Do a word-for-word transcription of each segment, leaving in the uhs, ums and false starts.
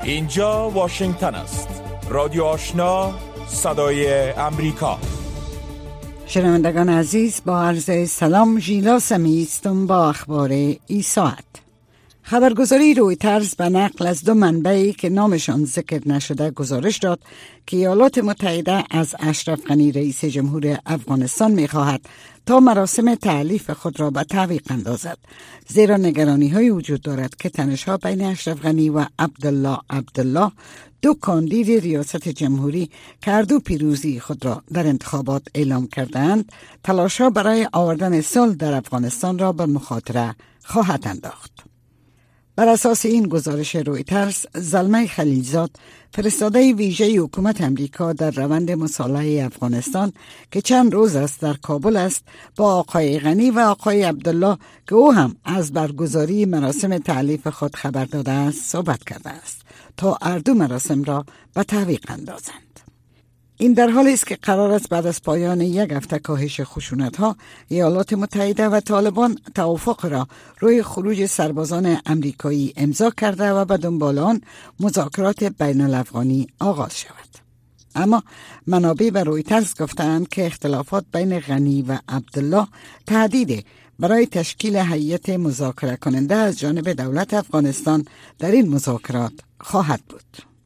اینجا واشنگتن است. رادیو آشنا، صدای امریکا. شنوندگان عزیز، با عرض سلام، ژیلا سمی هستم با اخبار این ساعت. خبرگزاری رویترز به نقل از دو منبعی که نامشان ذکر نشده گزارش داد که ایالات متحده از اشرف غنی رئیس جمهور افغانستان می‌خواهد تا مراسم تألیف خود را به تعویق اندازد، زیرا نگرانی های وجود دارد که تنش‌ها بین اشرف غنی و عبدالله عبدالله، دو کاندید ریاست جمهوری که هر دو پیروزی خود را در انتخابات اعلام کردند، تلاش‌ها برای آوردن صلح در افغانستان را به مخاطره خواهد انداخت. بر اساس این گزارش رویترز، زلمه خلیلزاد، فرستاده ویژه حکومت امریکا در روند مصالحه افغانستان که چند روز است در کابل است، با آقای غنی و آقای عبدالله که او هم از برگزاری مراسم تألیف خود خبر داده است صحبت کرده است تا هر دو مراسم را به تعویق اندازند. این در حالی است که قرار است بعد از پایان یک هفته کاهش خشونت‌ها، ایالات متحده و طالبان توافق را روی خروج سربازان امریکایی امضا کرده و به دنبال آن مذاکرات بین الافغانی آغاز شود. اما منابع به رویترز گفتند که اختلافات بین غنی و عبدالله تهدید برای تشکیل هیئت مذاکره کننده از جانب دولت افغانستان در این مذاکرات خواهد بود.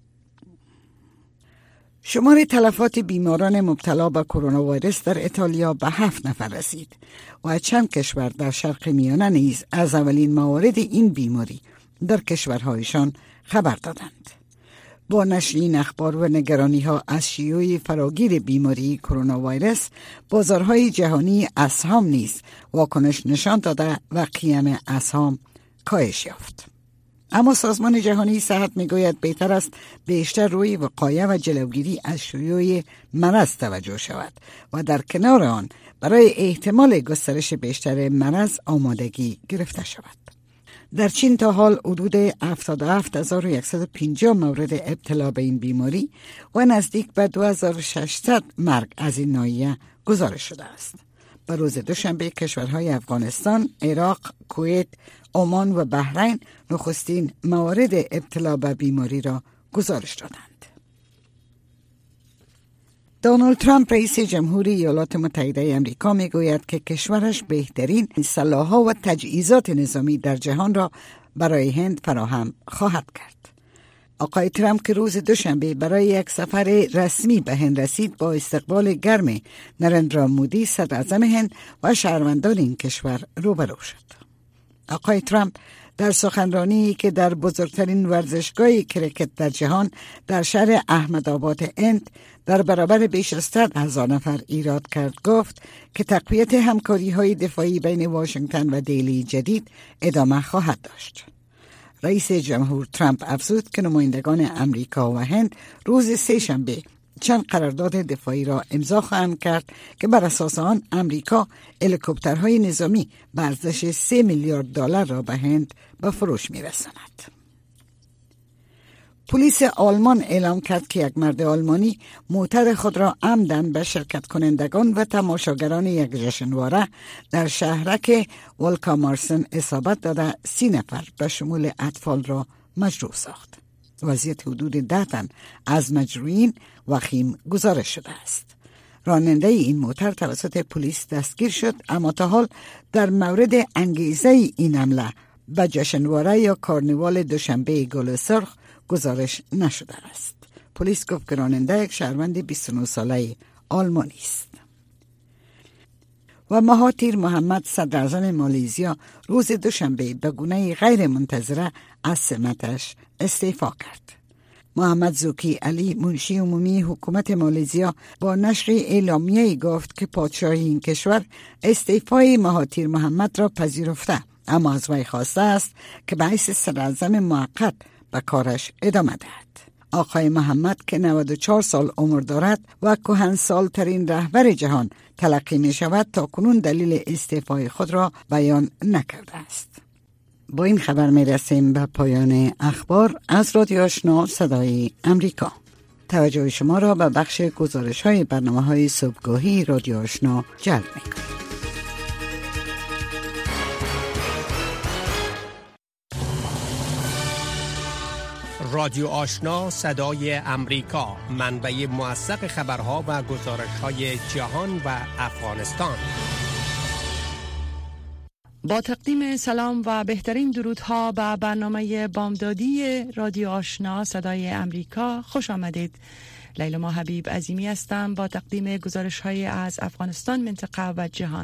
شمار تلفات بیماران مبتلا به کرونا ویروس در ایتالیا به هفت نفر رسید و چند کشور در شرق میانه نیز از اولین موارد این بیماری در کشورهایشان خبر دادند. با نشر این اخبار و نگرانی ها از شیوع فراگیر بیماری کرونا ویروس، بازارهای جهانی اسهام نیز واکنش نشان داده و قیمت اسهام کاهش یافت. اما سازمان جهانی صحت میگوید بهتر است بیشتر روی وقایه و جلوگیری از شیوع مرض توجه شود و در کنار آن برای احتمال گسترش بیشتر مرض آمادگی گرفته شود. در چین تا حال حدود هفتاد و هفت هزار و صد و پنجاه مورد ابتلا به این بیماری و نزدیک به دو هزار و ششصد مرگ از این ناحیه گزارش شده است. به روز دوشنبه کشورهای افغانستان، عراق، کویت، عمان و بحرین نخستین موارد ابتلا به بیماری را گزارش دادند. دونالد ترامپ رئیس جمهوری ایالات متحده آمریکا میگوید که کشورش بهترین سلاح‌ها و تجهیزات نظامی در جهان را برای هند فراهم خواهد کرد. آقای ترامپ که روز دوشنبه برای یک سفر رسمی به هند رسید، با استقبال گرم نریندرا مودی صدر اعظم هند و شهروندان این کشور روبرو شد. آقای ترامپ در سخنرانی که در بزرگترین ورزشگاه کرکت در جهان در شهر احمدآباد هند در برابر بیش از صد هزار نفر ایراد کرد، گفت که تقویت همکاری‌های دفاعی بین واشنگتن و دهلی جدید ادامه خواهد داشت. رئیس جمهور ترامپ افزود که نمایندگان امریکا و هند روز سه شنبه چند قرارداد دفاعی را امضا خواهند کرد که بر اساس آن امریکا هلیکوپترهای نظامی به ارزش سه میلیارد دلار را به هند به فروش می‌رساند. پلیس آلمان اعلام کرد که یک مرد آلمانی موتر خود را عمداً به شرکت کنندگان و تماشاگران یک جشنواره در شهرک والکامارسن اصابت داده سی نفر به شمول اطفال را مجروح ساخت. وضعیت حدود ده تن از مجروحین وخیم گزارش شده است. راننده این موتر توسط پلیس دستگیر شد، اما تا حال در مورد انگیزه این حمله به جشنواره یا کارنیوال دوشنبه گل سرخ گزارش نشده است. پلیس گفت که راننده یک شهروند بیست و نه ساله آلمانی است. و مهاتیر محمد صدر اعظم مالزیا روز دوشنبه به گونه غیر منتظره از سمتش استعفا کرد. محمد زوکی علی منشی عمومی حکومت مالزیا با نشر اعلامیه‌ای گفت که پادشاه این کشور استعفای مهاتیر محمد را پذیرفته، اما از وی خواسته است که به حیث صدر اعظم موقت به کارش ادامه دهد. آقای محمد که نود و چهار سال عمر دارد و کهنسال ترین رهبر جهان تلقی می شود، تا کنون دلیل استعفای خود را بیان نکرده است. با این خبر می رسیم به پایان اخبار از رادیو آشنا صدای امریکا. توجه شما را به بخش گزارش های برنامه های صبحگاهی رادیو آشنا جلب می کنم. رادیو آشنا صدای امریکا، منبع موثق خبرها و گزارش‌های جهان و افغانستان. با تقدیم سلام و بهترین درودها به برنامه بامدادی رادیو آشنا صدای امریکا خوش آمدید. لیلا حبیب عظیمی هستم با تقدیم گزارش‌های از افغانستان، منطقه و جهان.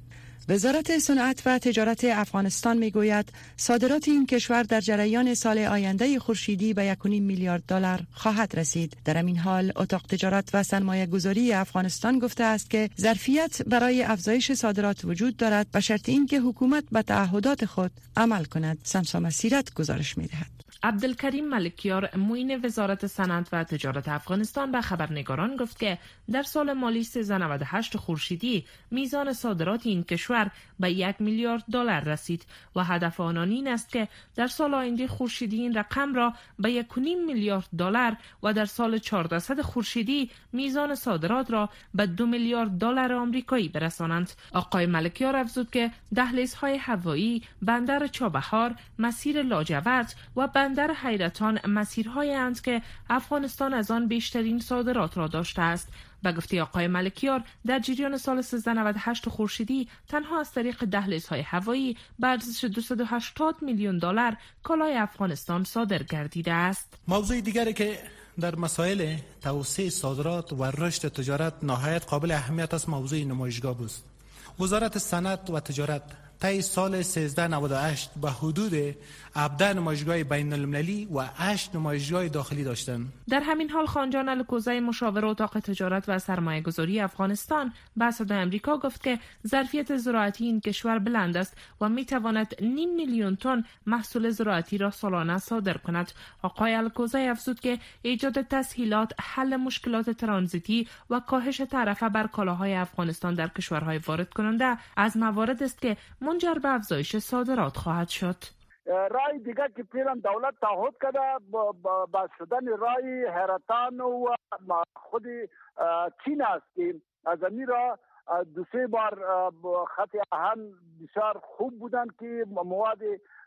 وزارت صنعت و تجارت افغانستان میگوید صادرات این کشور در جریان سال آینده خورشیدی به یک و نیم میلیارد دلار خواهد رسید. در همین حال اتاق تجارت و سرمایه گذاری افغانستان گفته است که ظرفیت برای افزایش صادرات وجود دارد به شرط اینکه حکومت به تعهدات خود عمل کند. سمسا مسیرت گزارش میدهد. عبدالکریم ملکیار، معین وزارت صنعت و تجارت افغانستان، به خبرنگاران گفت که در سال مالی سیزده نود و هشت خورشیدی میزان صادرات این کشور به یک میلیارد دلار رسید و هدف آنان این است که در سال آینده خورشیدی این رقم را به یک و نیم میلیارد دلار و در سال چهاردهصد خورشیدی میزان صادرات را به دو میلیارد دلار آمریکایی برسانند. آقای ملکیار افزود که دهلیزهای هوایی، بندر چابهار، مسیر لاجورد و بندر حیرتان مسیرهایی اند که افغانستان از آن بیشترین صادرات را داشته است. به گفته آقای ملکیار، در جریان سال سیزده نود و هشت خورشیدی تنها از طریق دهلیزهای هوایی به ارزش دویست و هشتاد میلیون دلار کالای افغانستان صادر گردیده است. موضوع دیگری که در مسائل توسعه صادرات و رشد تجارت نهایت قابل اهمیت است موضوع نمایشگاه بود. وزارت صنعت و تجارت طی سال سیزده نود و هشت به حدود هفده نمایشگاه بین المللی و هشت نمایشگاه داخلی داشتند. در همین حال خانجان الکوزی، مشاور اتاق تجارت و سرمایه گذاری افغانستان، به صدای امریکا گفت که ظرفیت زراعتی این کشور بلند است و می تواند نیم میلیون تن محصول زراعتی را سالانه صادر کند. آقای الکوزی افزود که ایجاد تسهیلات، حل مشکلات ترانزیتی و کاهش تعرفه بر کالاهای افغانستان در کشورهای وارد کننده از موارد است که منجر به افزایش صادرات خواهد شد. رای دیگر که فعلا دولت تعهد کرده با شدن رای حیرتان و خود چین است که از این را دو سه بار خط آهن بسیار خوب بودند که مواد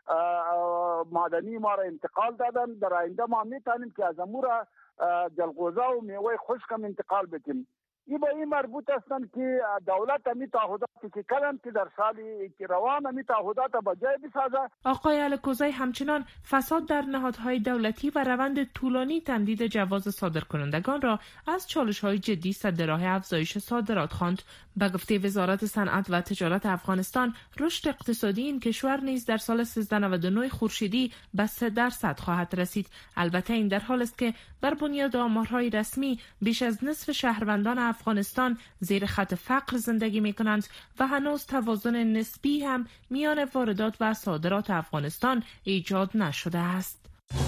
معدنی ما را انتقال دادن. در آینده ما میتونیم که از امور جلغوزه و میوه خشک هم انتقال بدیم. این به این مربوط هستند که دولت همی تعهداتی که کردند که در سالی که روان همی تعهدات با جای بسازد. آقای الکوزی همچنان فساد در نهادهای دولتی و روند طولانی تمدید جواز صادرکنندگان را از چالش‌های جدی سد راه افزایش صادرات خواند. به گفته وزارت صنعت و تجارت افغانستان، رشد اقتصادی این کشور نیز در سال سیزده نود و نه خورشیدی به سه درصد خواهد رسید. البته این در حال است که بر بنیاد آمارهای رسمی بیش از نصف شهروندان افغانستان زیر خط فقر زندگی می کنند و هنوز توازن نسبی هم میان واردات و صادرات افغانستان ایجاد نشده است.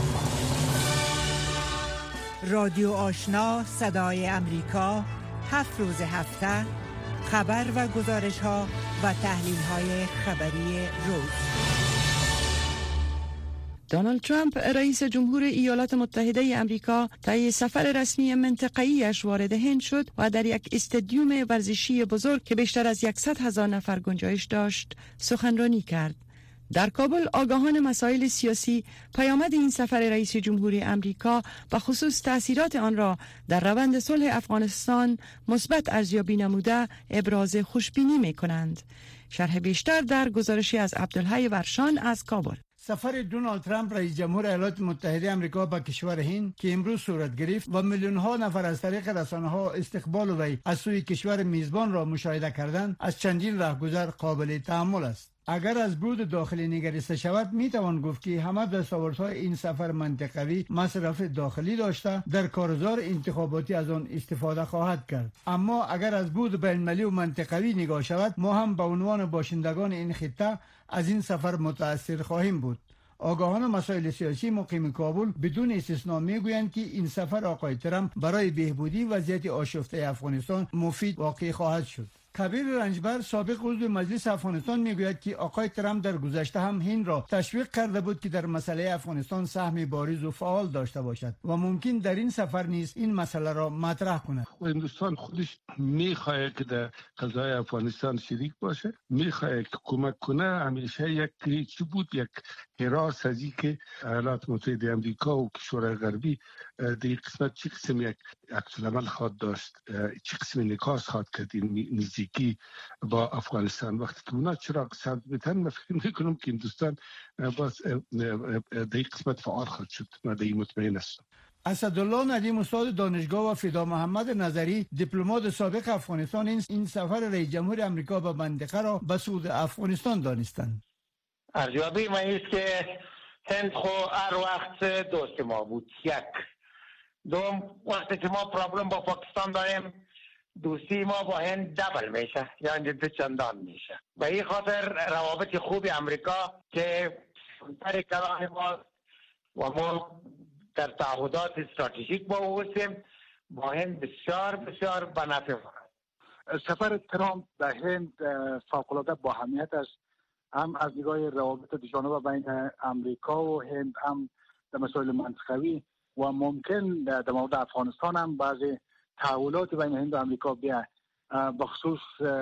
رادیو آشنا صدای امریکا، هفت روز هفته خبر و گزارش ها و تحلیل های خبری روز. دونالد ترامپ رئیس جمهور ایالات متحده امریکا طی سفر رسمی منطقه‌ایش وارد هند شد و در یک استادیوم ورزشی بزرگ که بیشتر از صد هزار نفر گنجایش داشت سخنرانی کرد. در کابل آگاهان مسائل سیاسی پیامد این سفر رئیس جمهور امریکا و خصوص تأثیرات آن را در روند صلح افغانستان مثبت ارزیابی نموده ابراز خوشبینی می کنند. شرح بیشتر در گزارشی از عبدالحی ورشان از کابل. سفر دونالد ترامپ رئیس جمهور ایالات متحده آمریکا به کشور هند که امروز صورت گرفت و میلیون ها نفر از طریق رسانه‌ها استقبال وی از سوی کشور میزبان را مشاهده کردند، از چندین راهگذر قابل تأمل است. اگر از بود داخلی نگریسته شود، می توان گفت که همه دستاوردهای این سفر منطقوی مصرف داخلی داشته در کارزار انتخاباتی از آن استفاده خواهد کرد. اما اگر از بود بین‌المللی و منطقوی نگاه شود، ما هم به عنوان باشندگان این خطه از این سفر متاثر خواهیم بود. آگاهان مسائل سیاسی مقیم کابل بدون استثنا میگویند که این سفر آقای ترامپ برای بهبودی وضعیت آشفته افغانستان مفید واقع خواهد شد. کبیر رنجبر سابق عضو مجلس افغانستان میگوید که آقای ترامپ در گذشته هم هند را تشویق کرده بود که در مسئله افغانستان سهم بارز و فعال داشته باشد و ممکن در این سفر نیز این مسئله را مطرح کند. و هندوستان خودش میخواد که در قضای افغانستان شریک باشه، میخواد که کمک کنه. همیشه یک چی بود، یک حراس ازی که ایالات متحده آمریکا و کشورهای غربی در این قسمت چه قسم یک عکس العمل خواد داشت، چه قسم نکاس خواد کرد این نزدیکی با افغانستان. وقتی که اونا چراغ سبز بتن، من فکر میکنم که هندوستان باز در این قسمت فعال خواهد شد. من در این مطمئن هستم. اسدالله ندیم استاد دانشگاه و فدا محمد نظری دیپلمات سابق افغانستان این سفر رئیس جمهور آمریکا به منطقه را به سود افغانستان دانستند. ارزیابی من است که هند خو هر وقت دوست ما بود. یک دوم، وقتی که ما پرابلم با پاکستان داریم، دوستی ما با هند دبل میشه، یعنی دو چندان میشه. به این خاطر روابط خوب امریکا که در کلاه ما و ما در تعهدات استراتژیک با اوسیم با هند بسیار بسیار به نفع ما. سفر ترامپ به هند فوق‌العاده با اهمیت است، هم از نگاه روابط دوجانبه بین امریکا و هند، هم در مسائل منطقوی و ممکن در مورد افغانستان هم بعضی تحولات بین هند و امریکا بیا. بخصوص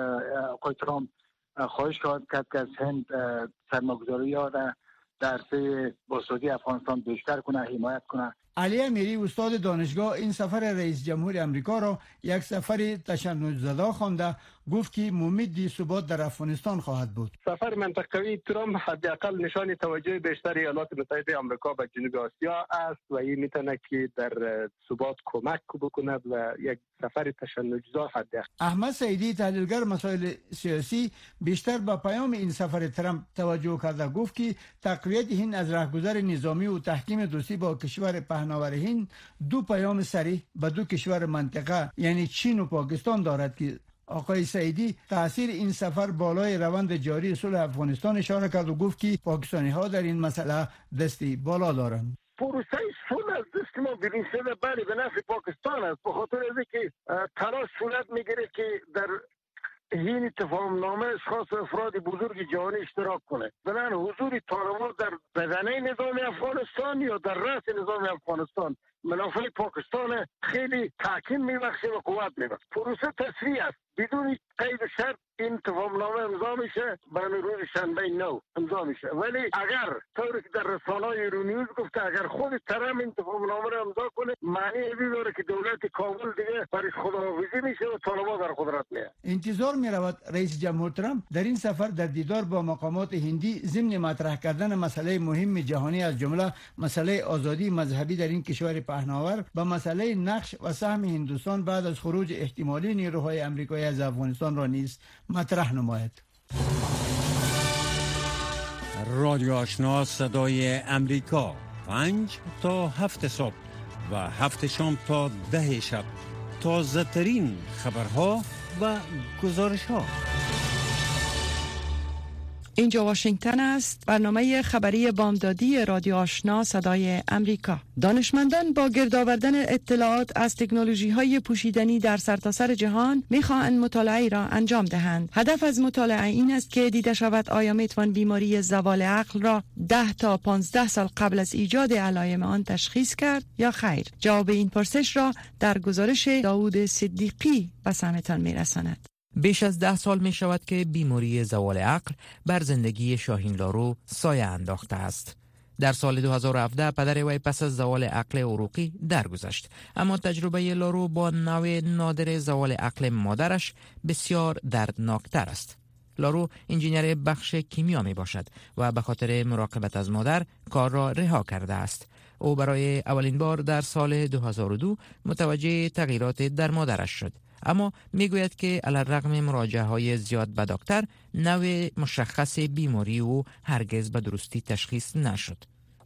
آقای ترامپ خواهش کرد که از هند سرمایه‌گذاری ها در عرصه بازسازی افغانستان بیشتر کنه، حمایت کنه. علی امیری استاد دانشگاه این سفر رئیس جمهور آمریکا را یک سفر تشنج‌زده خوانده، گفت که امید ثبات در افغانستان خواهد بود. سفر منطقوی ترامپ حداقل نشان توجه بیشتر ایالات متحده آمریکا به جنوب آسیا است و این میتونه که در ثبات کمک بکند و یک سفر تشنج‌زا حداقل. احمد سعیدی تحلیلگر مسائل سیاسی بیشتر به پیام این سفر ترامپ توجه کرده، گفت که تقویت هند از راهگذر نظامی و تحکیم دوستی با کشور پهناور هند دو پیام صریح به دو کشور منطقه یعنی چین و پاکستان دارد که آقای سعیدی تاثیر این سفر بالای روند جاری صلح افغانستان اشاره کرد و گفت که پاکستانی ها در این مسئله دستی بالا دارند. پروسه صلح از دست ما ببین شده بله به نفع پاکستان است، به خاطر از اینکه تلاش صورت میگیره که در این تفاهم نامه اشخاص افراد بزرگ جهانی اشتراک کنه. بنابراین حضور طالبان در بدنه نظام افغانستان یا در رأس نظام افغانستان منافع پاکستان خیلی تحکیم میبخشه و قوت میبخشه. پروسه تسریع است، بدون قید و شرط این تفاهم نامه امضا میشه، برای روز شنبه نو امضا میشه. ولی اگر طوری که در رسانه‌های ایرونیوز گفته اگر خود ترامپ این تفاهم نامه را امضا کنه، معنی این داره که دولت کابل دیگه برش خداحافظی میشه و طالبان در قدرت میاد. انتظار میرود رئیس جمهور ترامپ در این سفر در دیدار با مقامات هندی ضمن مطرح کردن مسئله مهم جهانی از جمله مسئله آزادی مذهبی در این کشور پهناور و مسئله نقش و سهم هندوستان بعد از خروج احتمالی نیروهای آمریکایی از افغانستان را نیز مطرح نماید. رادیو آشنا صدای امریکا، پنج تا هفت صبح و هفت شام تا ده شب، تازه ترین خبرها و گزارش ها. اینجا واشنگتن است. برنامه خبری بامدادی رادیو آشنا صدای امریکا. دانشمندان با گرد آوردن اطلاعات از تکنولوژی های پوشیدنی در سرتاسر جهان میخواهند مطالعه را انجام دهند. هدف از مطالعه این است که دیده شود آیا میتوان بیماری زوال عقل را ده تا پانزده سال قبل از ایجاد علائم آن تشخیص کرد یا خیر. جواب این پرسش را در گزارش داوود صدیقی به سمتان میرساند. بیش از ده سال می شود که بیماری زوال عقل بر زندگی شاهین لارو سایه انداخته است. در سال دو هزار و هفده پدر وی پس از زوال عقل عروقی درگذشت، اما تجربه لارو با نوع نادر زوال عقل مادرش بسیار دردناکتر است. لارو انجینیر بخش کیمیا می باشد و به خاطر مراقبت از مادر کار را رها کرده است. او برای اولین بار در سال دو هزار و دو متوجه تغییرات در مادرش شد، اما میگوید که علیرغم مراجعه های زیاد به دکتر، نوع مشخص بیماری او هرگز به درستی تشخیص نشد.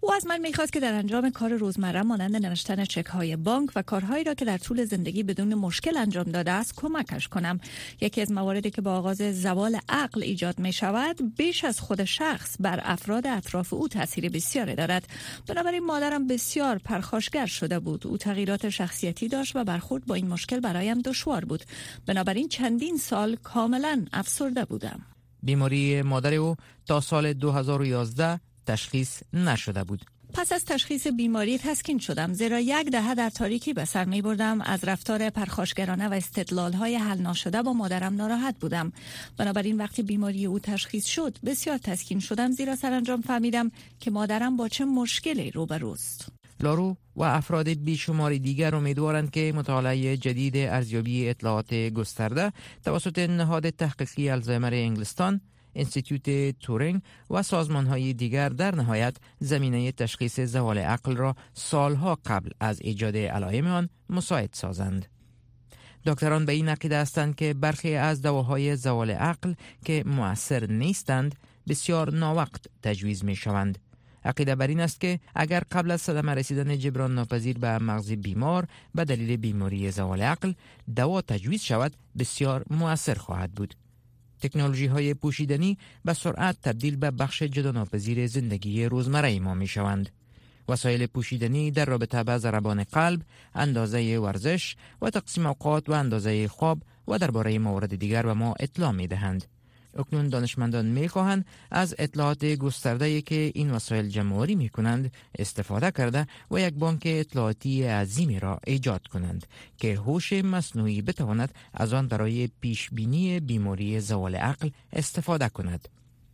او از من میخواست که در انجام کار روزمره مانند نوشتن چک‌های بانک و کارهایی را که در طول زندگی بدون مشکل انجام داده است کمکش کنم. یکی از مواردی که با آغاز زوال عقل ایجاد می شود بیش از خود شخص بر افراد اطراف او تاثیر بسیاری دارد. بنابراین مادرم بسیار پرخاشگر شده بود. او تغییرات شخصیتی داشت و برخورد با این مشکل برایم دشوار بود. بنابراین چندین سال کاملا افسرده بودم. بیماری مادر او تا سال دو هزار و یازده تشخیص نشده بود. پس از تشخیص بیماری تسکین شدم، زیرا یک دهه در تاریکی به سر می بردم. از رفتار پرخاشگرانه و استدلال‌های حل ناشده با مادرم ناراحت بودم. بنابراین وقتی بیماری او تشخیص شد بسیار تسکین شدم، زیرا سرانجام فهمیدم که مادرم با چه مشکلی روبروست. لارو و افراد بیشماری دیگر امیدوارند که مطالعه جدید ارزیابی اطلاعات گسترده توسط نهاد تحقیقی آلزایمر انگلستان، انستیتوت تورینگ و سازمان‌های دیگر در نهایت زمینه تشخیص زوال عقل را سالها قبل از ایجاد علائم آن مساعد سازند. دکتران به این عقیده هستند که برخی از دواهای زوال عقل که مؤثر نیستند بسیار ناوقت تجویز می‌شوند. عقیده بر این است که اگر قبل از صدمه رسیدن جبران ناپذیر به مغز بیمار به دلیل بیماری زوال عقل دوا تجویز شود بسیار مؤثر خواهد بود. تکنولوژی های پوشیدنی به سرعت تبدیل به بخش جداناپذیر زندگی روزمره ما می شوند. وسایل پوشیدنی در رابطه با ضربان قلب، اندازه ورزش و تقسیم اوقات و اندازه خواب و درباره موارد دیگر به ما اطلاع می دهند. اکنون دانشمندان می خواهند از اطلاعات گسترده‌ای که این وسایل جمع‌آوری می کنند استفاده کرده و یک بانک اطلاعاتی عظیمی را ایجاد کنند که هوش مصنوعی بتواند از آن برای پیش بینی بیماری زوال عقل استفاده کند.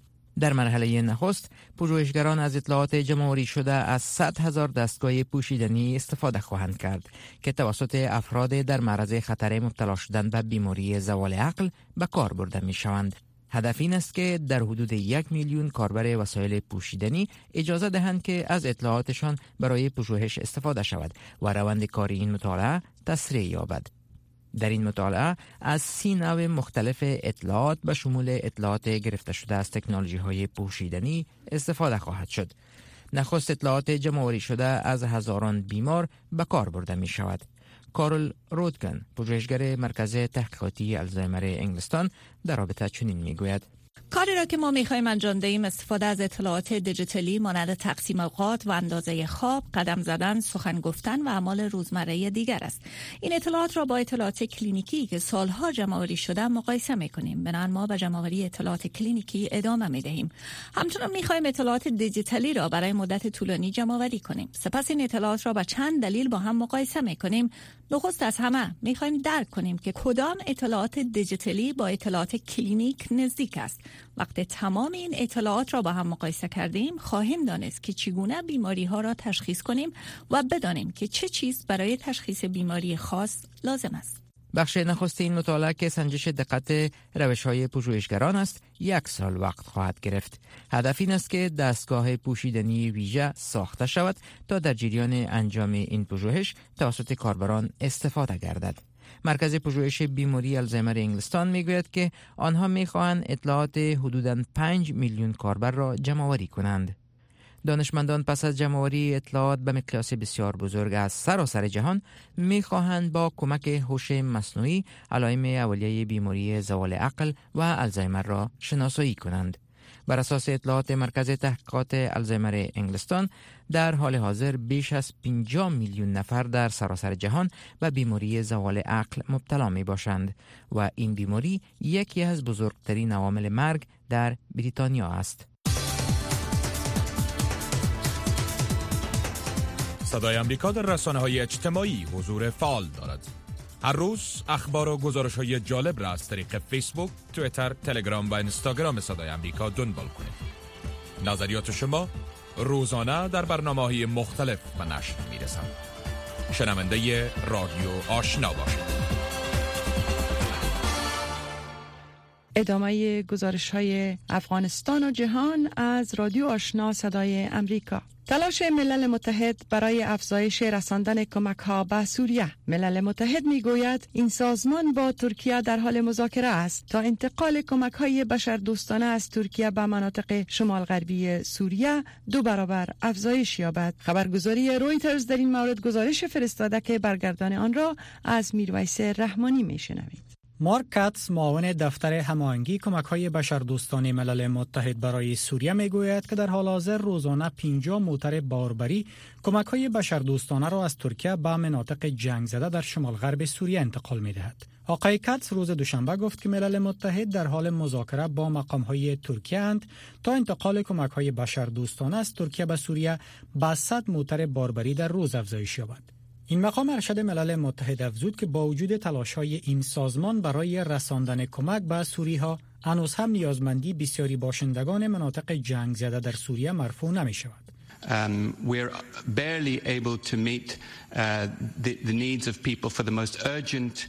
در مرحله نخست پژوهشگران از اطلاعات جمع‌آوری شده از صد هزار دستگاه پوشیدنی استفاده خواهند کرد که توسط افراد در معرض خطر مبتلا شدن به بیماری زوال عقل به کار برده می شوند. هدف این است که در حدود یک میلیون کاربر وسایل پوشیدنی اجازه دهند که از اطلاعاتشان برای پژوهش استفاده شود و روند کاری این مطالعه تسریع یابد. در این مطالعه از سی نوع مختلف اطلاعات به شمول اطلاعات گرفته شده از تکنولوژی های پوشیدنی استفاده خواهد شد. نخست اطلاعات جمع‌آوری شده از هزاران بیمار به کار برده می شود. کارل رودکن، پژوهشگر مرکز تحقیقاتی آلزایمر انگلستان، در رابطه چنین میگوید: کاری را که ما میخوایم انجام دهیم استفاده از اطلاعات دیجیتالی مانند تقسیم اوقات و اندازه خواب، قدم زدن، سخن گفتن و اعمال روزمره دیگر است. این اطلاعات را با اطلاعات کلینیکی که سالها جمع‌آوری شده مقایسه میکنیم. بنابراین ما به جمع‌آوری اطلاعات کلینیکی ادامه میدهیم. همچنین میخوایم اطلاعات دیجیتالی را برای مدت طولانی جمع‌آوری کنیم. سپس این اطلاعات را با چند دلیل با هم مقایسه میکنیم. نخست از همه میخوایم درک کنیم که کدام اطلاعات دیجیتالی با اطلاعات کلینیک نزدیک است. وقتی تمام این اطلاعات را با هم مقایسه کردیم خواهیم دانست که چگونه بیماری ها را تشخیص کنیم و بدانیم که چه چیز برای تشخیص بیماری خاص لازم است. بخش نخست این مطالعه که سنجش دقت روش‌های پژوهشگران است یک سال وقت خواهد گرفت. هدف این است که دستگاه پوشیدنی ویژه ساخته شود تا در جریان انجام این پژوهش توسط کاربران استفاده گردد. مرکز پژوهش بیماری آلزایمر انگلستان میگوید که آنها میخواهند اطلاعات حدوداً پنج میلیون کاربر را جمع‌آوری کنند. دانشمندان پس از جمع‌آوری اطلاعات به مقیاس بسیار بزرگ از سراسر جهان می‌خواهند با کمک هوش مصنوعی علائم اولیه بیماری زوال عقل و آلزایمر را شناسایی کنند. بر اساس اطلاعات مرکز تحقیقات آلزایمر انگلستان در حال حاضر بیش از پنجاه میلیون نفر در سراسر جهان به بیماری زوال عقل مبتلا می باشند و این بیماری یکی از بزرگترین عوامل مرگ در بریتانیا است. صدای امریکا در رسانه‌های اجتماعی حضور فعال دارد. هر روز اخبار و گزارش‌های جالب را از طریق فیسبوک، توییتر، تلگرام و اینستاگرام صدای امریکا دنبال کنید. نظریات شما روزانه در برنامه‌های مختلف به نشر می‌رسند. شنونده رادیو آشنا باشید. ادامه گزارش‌های افغانستان و جهان از رادیو آشنا صدای امریکا. تلاش ملل متحد برای افزایش رساندن کمک ها به سوریه. ملل متحد می گوید این سازمان با ترکیه در حال مذاکره است تا انتقال کمک های بشردوستانه از ترکیه به مناطق شمال غربی سوریه دو برابر افزایش یابد. خبرگزاری رویترز در این مورد گزارش فرستاده که برگردان آن را از میرویس رحمانی می شنوید. مارک کاتس، معاون دفتر هماهنگی کمک‌های بشردوستانه ملل متحد برای سوریه میگوید که در حال حاضر روزانه پنجاه موتر باربری کمک‌های بشردوستانه را از ترکیه به مناطق جنگ زده در شمال غرب سوریه انتقال می‌دهد. آقای کاتس روز دوشنبه گفت که ملل متحد در حال مذاکره با مقام‌های ترکیه اند تا انتقال کمک‌های بشردوستانه از ترکیه به سوریه به صد موتر باربری در روز افزایش یابد. این مقام ارشد ملل متحد افزود که با وجود تلاش‌های این سازمان برای رساندن کمک به سوری‌ها، هنوز هم نیازمندی بسیاری باشندگان مناطق جنگ زده در سوریه مرفوع نمی‌شود. Um, we're barely able to meet uh, the, the needs of people for the most urgent.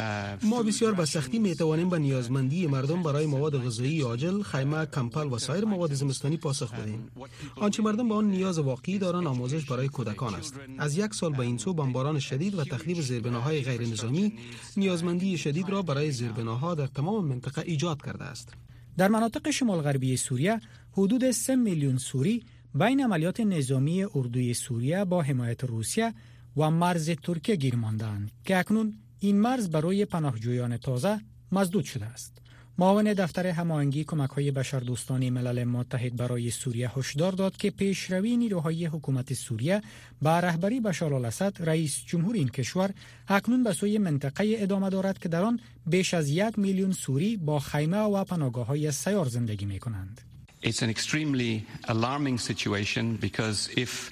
ما بسیار به سختی می توانیم به نیازمندی مردم برای مواد غذایی عاجل، خیمه، کمپل و سایر مواد زمستانی پاسخ بدهیم. آنچه مردم به آن نیاز واقعی دارند آموزش برای کودکان است. از یک سال به این سو بمباران شدید و تخریب زیربناهای غیر نظامی نیازمندی شدید را برای زیربناها در تمام منطقه ایجاد کرده است. در مناطق شمال غربی سوریه حدود سه میلیون سوری بین عملیات نظامی اردوی سوریه با حمایت روسیه و مرز ترکیه گیر مانده‌اند که اکنون این مرز برای پناهجویان تازه مسدود شده است. معاون دفتر هماهنگی کمک‌های بشردوستانه ملل متحد برای سوریه هشدار داد که پیشروی نیروهای حکومت سوریه با رهبری بشار الاسد رئیس جمهور این کشور اکنون به سوی منطقه ادامه دارد که در آن بیش از یک میلیون سوری با خیمه و پناهگاه‌های سیار زندگی می‌کنند. It's an extremely alarming situation because if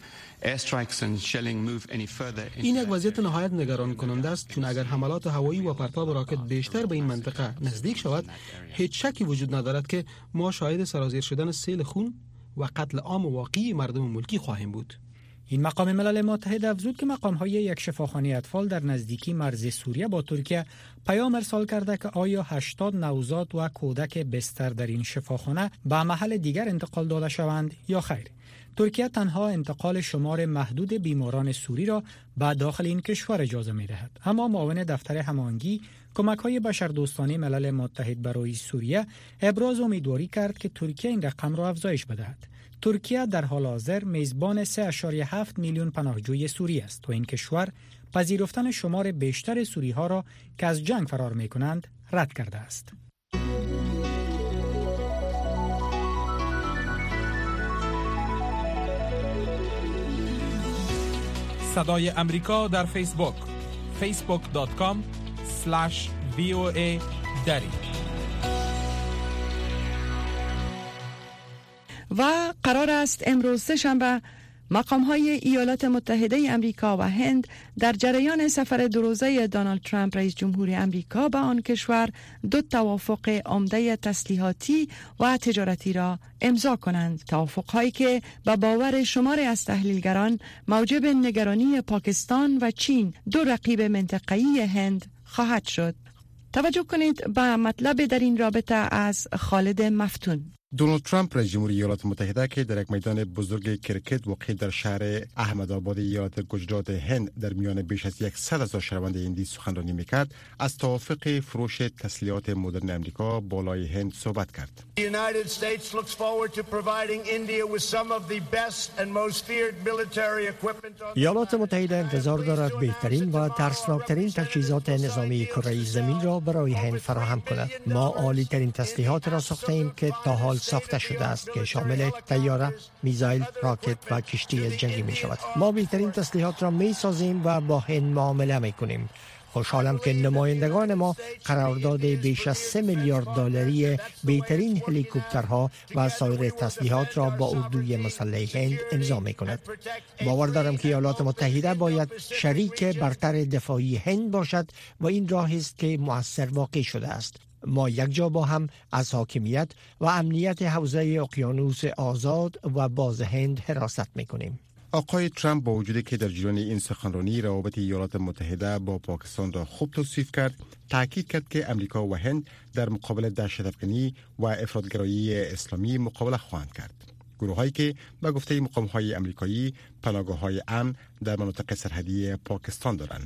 این یک وضعیت نهایت نگران کننده است، چون اگر حملات هوایی و پرتاب راکت بیشتر به این منطقه نزدیک شود، هیچ شکی وجود ندارد که ما شاهد سرازیر شدن سیل خون و قتل عام واقعی مردم ملکی خواهیم بود. این مقام ملل متحد افزود که مقام‌های یک شفاخانه اطفال در نزدیکی مرز سوریه با ترکیه پیام ارسال کرده که آیا هشتاد نوزاد و کودک بستر در این شفاخانه به محل دیگر انتقال داده شوند یا خیر. ترکیه تنها انتقال شمار محدود بیماران سوری را به داخل این کشور اجازه می‌دهد. اما معاون دفتر هماهنگی کمک‌های بشردوستانه ملل متحد برای سوریه ابراز امیدواری کرد که ترکیه این رقم را افزایش بدهد. ترکیه در حال حاضر میزبان سه ممیز هفت میلیون پناهجوی سوری است و این کشور پذیرفتن شمار بیشتر سوری‌ها را که از جنگ فرار می‌کنند رد کرده است. صدای امریکا در فیسبوک فیسبوک دات کام اسلش وی او ای دری و قرار است امروز سه‌شنبه مقام‌های ایالات متحده امریکا و هند در جریان سفر دو روزه دونالد ترامپ رئیس جمهور امریکا به آن کشور دو توافق عمده تسلیحاتی و تجارتی را امضا کنند. توافق‌هایی که به باور شماری از تحلیلگران موجب نگرانی پاکستان و چین، دو رقیب منطقه‌ای هند، خواهد شد. توجه کنید به مطلب در این رابطه از خالد مفتون. دونالد ترامپ رئیس جمهور ایالات متحده که در یک میدان بزرگ کرکت واقع در شهر احمدآباد ایالت گجرات هند در میان بیش از صد هزار شهروند هندی سخنرانی میکرد، از توافق فروش تسلیحات مدرن امریکا بالای هند صحبت کرد. ایالات متحده انتظار دارد بهترین و ترسناکترین تجهیزات نظامی کره زمین را برای هند فراهم کند. ما عالی ترین تسلیحات را ساخته ایم که تا حال ساخته شده است که شامل طیاره، میزایل، راکت و کشتی جنگی می شود. ما بهترین تسلیحات را می سازیم و با هند معامله می کنیم. خوشحالم که نمایندگان ما قرارداد بیش از سه میلیارد دلاری بهترین هلیکوپترها و سایر تسلیحات را با اردوی مسلح هند امضا می کند. باور دارم که ایالات متحده باید شریک برتر دفاعی هند باشد و این راهی است که مؤثر واقع شده است. ما یک جا با هم از حاکمیت و امنیت حوزه اقیانوس آزاد و باز هند حراست می‌کنیم. آقای ترامپ با وجودی که در جریان این سخنرانی روابط ایالات متحده با پاکستان را خوب توصیف کرد، تاکید کرد که امریکا و هند در مقابل دهشت‌افکنی و افراطگرایی اسلامی مقابله خواهند کرد. گروهایی که به گفته مقام‌های آمریکایی پناهگاه‌های امن در مناطق سرحدی پاکستان دارند.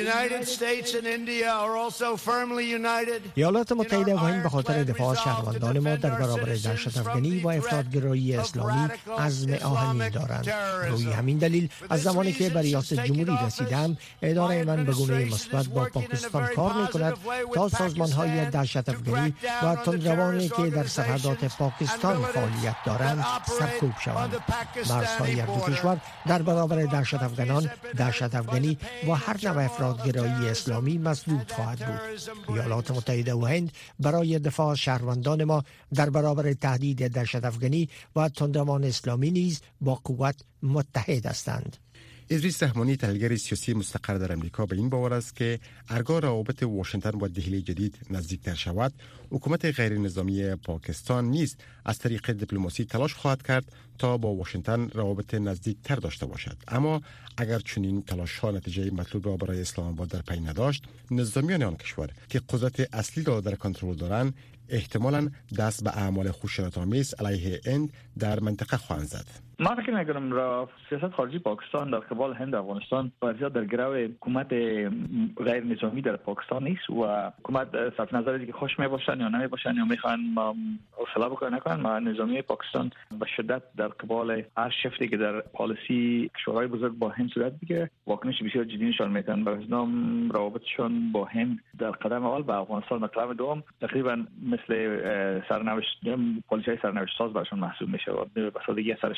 ایالات متحده و هند به خاطر دفاع از شهروندان ما در برابر دهشت افغانی و افراطگرایی اسلامی عزم آهنین دارند. روی همین دلیل از زمانی که به ریاست جمهوری رسیدم، اداره من به گونه مثبت با پاکستان کار می‌کند تا سازمان‌های دهشت افغانی و تندروانی که در سرحدات پاکستان فعالیت دارند سرکوب شوند. مرزهای هر دو کشور در برابر دهشت افغانان، دهشت افغانی و هر نوع افراطگرایی اسلامی مسدود خواهد بود. ایالات متحده و هند برای دفاع از شهروندان ما در برابر تهدید دهشت افغانی و تندروان اسلامی نیز با قوت متحد هستند. ادریس رحمانی، تحلیلگر سیاسی مستقر در امریکا، به این باور است که هرگاه روابط واشنگتن و دهلی جدید نزدیکتر شود، حکومت غیر نظامی پاکستان نیز از طریق دیپلماسی تلاش خواهد کرد تا با واشنگتن روابط نزدیکتر داشته باشد. اما اگر چنین تلاش ها نتیجه مطلوب را برای اسلام آباد در پی نداشت، نظامیان آن کشور که قدرت اصلی را در کنترل دارند احتمالاً دست به اعمال خشونت‌آمیز علیه هند در منطقه خواهند زد. من فکر نمی‌کنم را سیاست خارجی پاکستان در قبال هند و افغانستان بسیار در گرو حکومت غیر نظامی در پاکستان نیست و حکومت صرف نظر که خوش می باشن یا نمی باشن یا میخوان حوصله بکنن نکنن، ما نظامی پاکستان به شدت در قبال هر شفتی که در پالیسی کشورهای بزرگ با هند صورت بگیره واکنش بسیار جدی نشان میدن. به نظرم روابطشون با هند در قدم اول و افغانستان در قدم دوم تقریبا مثل سرنوشت پالیسی سرنوشت ساز براشون محسوب میشه و به سادگی سرش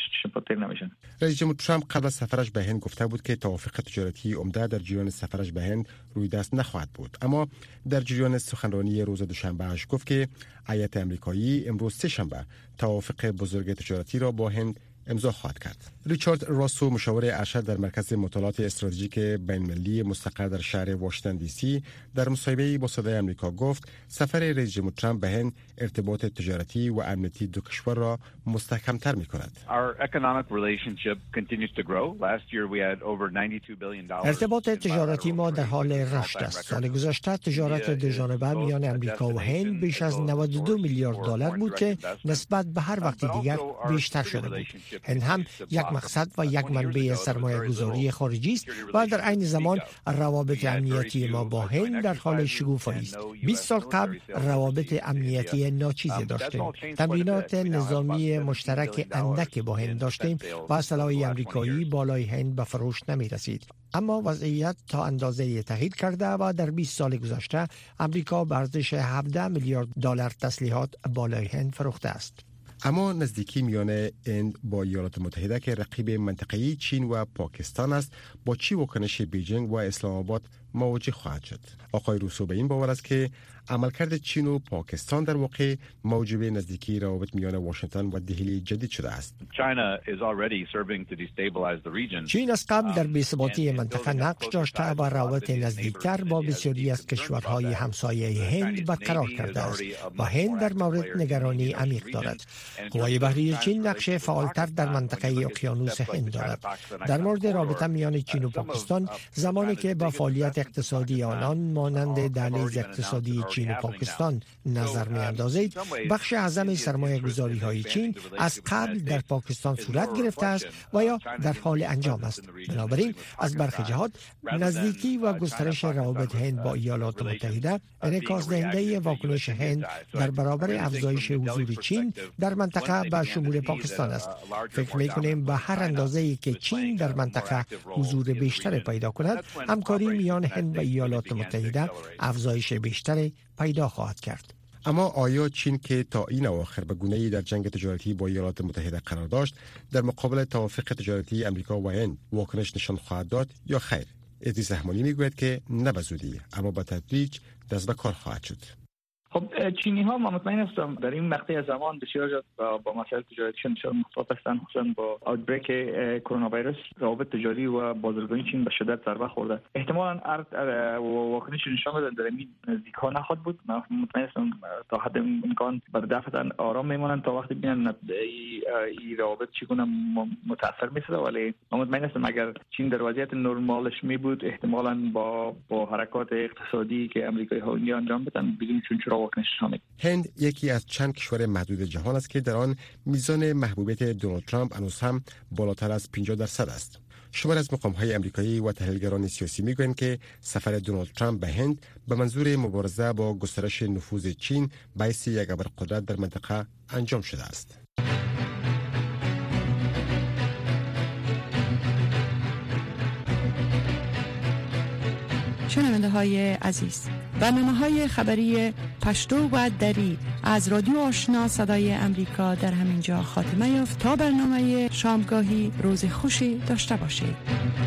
رئیس جمهور ترامپ قبل از سفرش به هند گفته بود که توافق تجارتی عمده در جریان سفرش به هند روی دست نخواهد بود، اما در جریان سخنرانی روز دوشنبهش گفت که هیئت آمریکایی امروز سه شنبه توافق بزرگ تجارتی را با هند امضا خواهد کرد. ریچارد راسو، مشاور ارشد در مرکز مطالعات استراتژیک بین‌المللی مستقر در شهر واشنگتن دی سی، در مصاحبه‌ای با صدای آمریکا گفت سفر رئیس جمهور ترامپ به هند ارتباط تجارتی و امنیتی دو کشور را مستحکم‌تر می‌کند. ارتباط تجارتی ما در حال رشد است. سال گذشته تجارت دو جانبه میان آمریکا و هند بیش از نود و دو میلیارد دلار بود که نسبت به هر وقت دیگر بیشتر شده بود. هند هم یک مقصد و یک منبع سرمایه گذاری خارجی است و در عین زمان روابط امنیتی ما با هند در حال شکوفایی است. بیست سال قبل روابط امنیتی ناچیزی داشتیم. تمرینات نظامی مشترک اندک با هند داشتیم و اسلحه آمریکایی بالای هند به فروش نمی رسید. اما وضعیت تا اندازه تغییر کرده و در بیست سال گذشته آمریکا به ارزش هفده میلیارد دلار تسلیحات بالای هند فروخته است. اما نزدیکی میان هند با ایالات متحده که رقیب منطقه‌ای چین و پاکستان است، با چی واکنش بیجینگ و اسلام آباد مواجه خواهد شد؟ آقای روسو به این باور است که عملکرد چین و پاکستان در واقع موجب نزدیکی روابط میان واشنگتن و دهلی جدید شده است. چین از قبل در بی‌ثباتی منطقه نقش داشته و روابط نزدیکتر با بسیاری از کشورهای همسایه هند برقرار کرده است و هند در مورد نگرانی عمیق دارد. قوای بحری چین نقش فعالتر در منطقه اقیانوس هند دارد. در مورد رابطه میان چین و پاکستان، زمانی که با فعالیت اقتصادی آنان مانند دهلیز اقتصادی چین و پاکستان نظر می اندازید، بخش اعظم سرمایه گذاری های چین از قبل در پاکستان صورت گرفته است و یا در حال انجام است. بنابراین از برخی جهات نزدیکی و گسترش روابط هند با ایالات متحده انعکاس دهنده واکنش هند در برابر افزایش حضور چین در منطقه به شمول پاکستان است. فکر می کنیم به هر اندازه‌ای که چین در منطقه حضور بیشتر پیدا کند، همکاری میان هند و ایالات متحده افزایش بیشتر پیدا خواهد کرد. اما آیا چین که تا این اواخر به گونه‌ای در جنگ تجارتی با ایالات متحده قرار داشت، در مقابل توافق تجارتی امریکا و هند واکنش نشان خواهد داد یا خیر؟ ادریس رحمانی میگوید که نه به زودی، اما با تدریج دست به کار خواهد شد. خب چینی ها من مطمئن هستم در این مقطع از زمان بسیار با, با مسائل تجاریشون بسیار مختلف هستند، خصوصا با آوتبریک کرونا ویروس روابط تجاری و بازرگانی چین به شدت ضربه خورده. احتمالاً واکنش نشان بدن در این نزدیک ها نخواهد بود. من مطمئن هستم تا حد امکان بر دفعه آرام میمونن تا وقتی ببینن این روابط چگونه متاثر میشه، ولی من مطمئن هستم اگر چین در وضعیت نرمالش می بود احتمالاً با با حرکات اقتصادی که آمریکایی ها انجام بدن بدون چون چرا واکنش نشان میده. هند یکی از چند کشور محدود جهان است که در آن میزان محبوبیت دونالد ترامپ هنوز هم بالاتر از پنجاه درصد است. شمار از مقام‌های آمریکایی و تحلیلگران سیاسی میگویند که سفر دونالد ترامپ به هند به منظور مبارزه با گسترش نفوذ چین باعث یک ابرقدرت در منطقه انجام شده است. شنونده های عزیز، برنامه های خبری پشتو و دری از رادیو آشنا صدای امریکا در همینجا خاتمه یافت. تا برنامه شامگاهی روز خوشی داشته باشید.